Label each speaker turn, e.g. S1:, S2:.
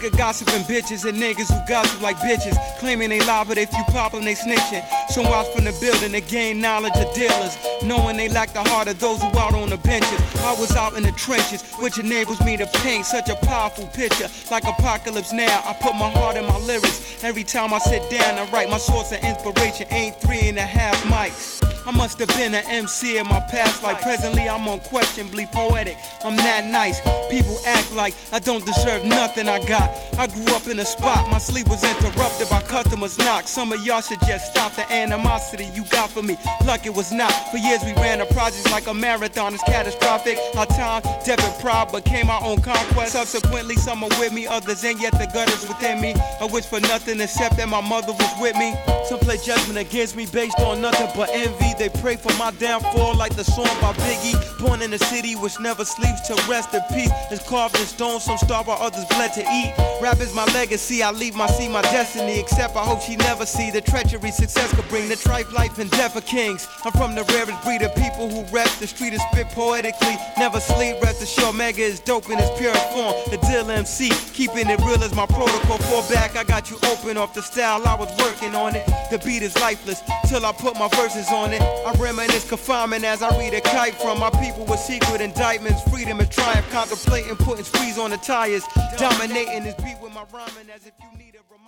S1: the gossiping bitches and niggas who gossip like bitches, claiming they lie, but if you pop them, they snitching. Some watch from the building to gain knowledge of dealers, knowing they lack the heart of those who out on the benches. I was out in the trenches, which enables me to paint such a powerful picture, like apocalypse now. I put my heart in my lyrics. Every time I sit down and write, my source of inspiration ain't 3.5 mics. I must have been an MC in my past life. Presently I'm unquestionably poetic. I'm that nice. People act like I don't deserve nothing I got. I grew up in a spot, my sleep was interrupted by customers' knock. Some of y'all should just stop the animosity you got for me. Luck it was not. For years we ran a project like a marathon. It's catastrophic. Our time, death and pride became our own conquest. Subsequently some are with me, others ain't, yet the gutters within me. I wish for nothing except that my mother was with me. Some play judgment against me based on nothing but envy. They pray for my downfall like the song by Biggie. Born in a city which never sleeps to rest in peace. It's carved in stone, some starve while others bled to eat. Rap is my legacy, I leave my seed, my destiny. Except I hope she never see the treachery success could bring. The trife life and death of kings. I'm from the rarest breed of people who rap the street and spit poetically. Never sleep, rest assured, Mega is dope in its purest form. The Dill MC, keeping it real is my protocol. Fall back, I got you open off the style, I was working on it. The beat is lifeless, till I put my verses on it. I reminisce confinement as I read a kite from my people with secret indictments. Freedom and triumph, contemplating putting squeeze on the tires. Dominating this beat with my rhyming as if you need a reminder.